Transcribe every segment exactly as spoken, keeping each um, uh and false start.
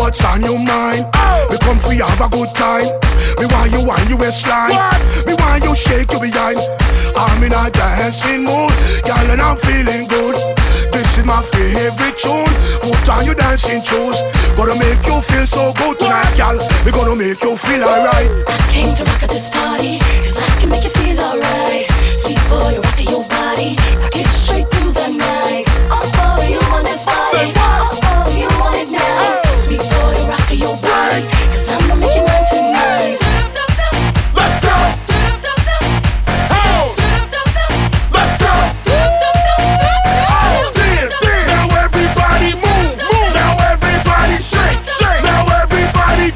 what's on your mind. We come free, have a good time. Me want you on your waistline. Me want you shake your behind. I'm in a dancing mood, girl, and I'm feeling good. This is my favorite tune. Put on your dancing shoes. Gonna make you feel so good tonight, girl. We gonna make you feel alright. I came to rock at this party, cause I can make you feel alright. Sweet boy, rock your body, rock it straight through the night. Oh, oh, you want this body. Oh, oh, you want it now. Sweet boy, rock your body, cause I'm gonna make you mine tonight. Let's go! Oh! Let's go! Oh, dance, dance. Now everybody move, move. Now everybody shake, shake. Now everybody.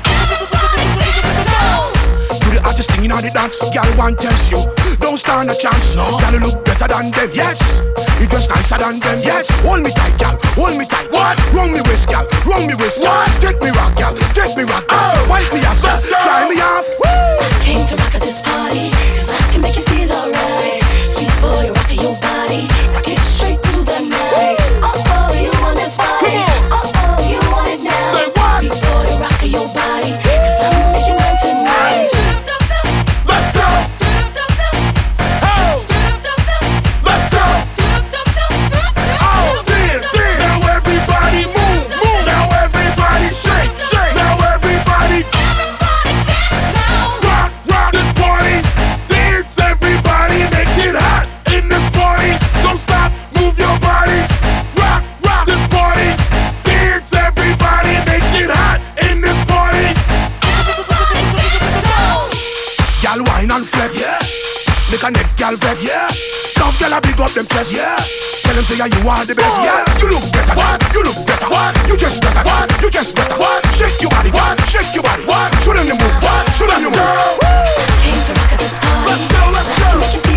Do the hottest thing in all the dance, girl, want test you. Don't stand a chance, no. Girl, you look better than them, yes. You dress nicer than them, yes. Hold me tight, girl, hold me tight. What? Run me waist, girl, run me waist, girl. What? Take me rock, girl, take me rock, girl. Oh. Wipe me off, Let's go. try me off. I came to rock at this party, cause I can make you feel alright. Sweet boy, rock your body, rock it straight through the night. Oh, oh, you want this body. Come Oh, oh, you want it now. Say what? Sweet boy, rock your body, cause I'm gonna make you mine tonight. Let's go! Oh! Let's go! Oh, dance, dance. Now everybody move, move. Now everybody shake, shake. Now everybody. Rock, rock this party. Dance, everybody. Make it hot in this party. Don't stop, move your body. Rock, rock this party. Dance, everybody. Make it hot in this party. Girl, wine and flex, yeah. Make a neck, girl, vex, yeah. Tough girl, I big up them chest, yeah. Tell them say yeah, you are the best, yeah. You look better, what? You look better, what? You just better, what? You just better, what? Shake your body, what? Shake your body, what? Show them you move, what? Show them you move. I came to rock at this party. Let's go, let's cause I can go. make you